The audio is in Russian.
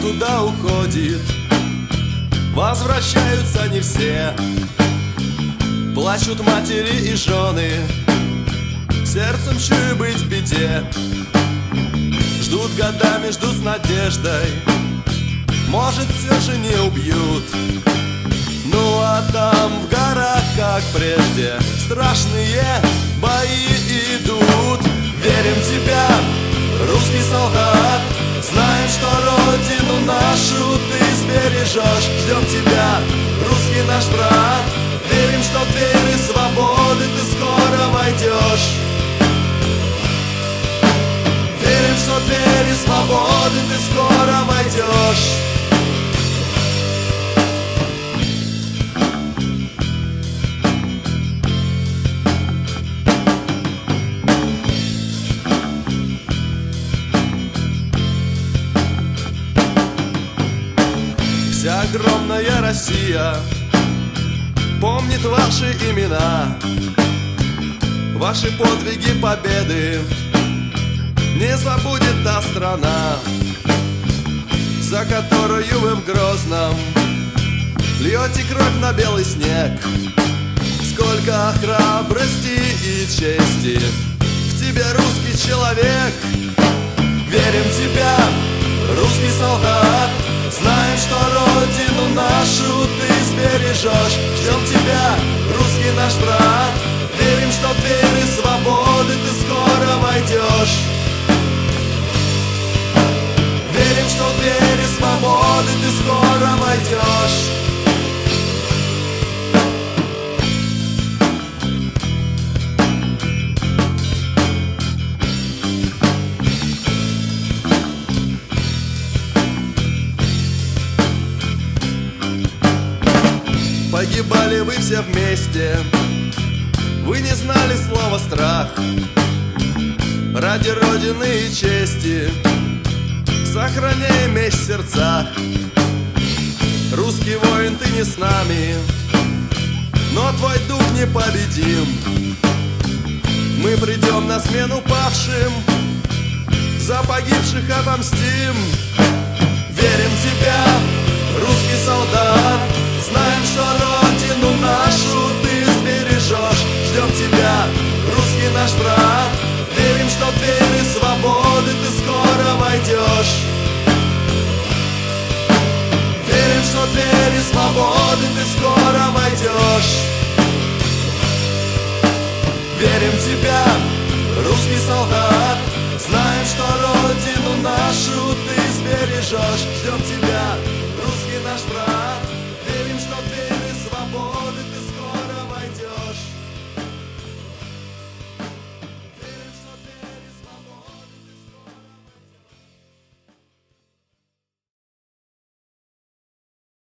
куда уходит. Возвращаются не все, плачут матери и жены, сердцем чую быть в беде. Ждут годами, ждут с надеждой, может все же не убьют. Ну а там в горах, как прежде, страшные бои идут. Верим в тебя, русский солдат, знаем, что родину нашу ты сбережешь. Ждем тебя, русский наш брат, верим, что в двери свободы ты скоро войдешь. Верим, что в двери свободы ты скоро войдешь. Вся огромная Россия помнит ваши имена, ваши подвиги, победы не забудет та страна, за которую вы в Грозном льете кровь на белый снег. Сколько храбрости и чести в тебе, русский человек. Верим в тебя, русский солдат, знаем, что родину нашу ты сбережешь. Ждем тебя, русский наш брат, верим, что в двери свободы ты скоро войдешь. Верим, что в двери свободы ты скоро войдешь. Погибали вы все вместе, вы не знали слова страх. Ради Родины и чести сохраняй месть в сердцах. Русский воин, ты не с нами, но твой дух непобедим. Мы придем на смену павшим, за погибших отомстим. Верим в тебя, русский солдат, знаем, что родину нашу ты сбережешь. Ждем тебя, русский наш брат, верим, что в двери свободы ты скоро войдешь. Верим, что в двери свободы ты скоро войдешь. Верим в тебя, русский солдат, знаем, что родину нашу ты сбережешь. Ждем тебя,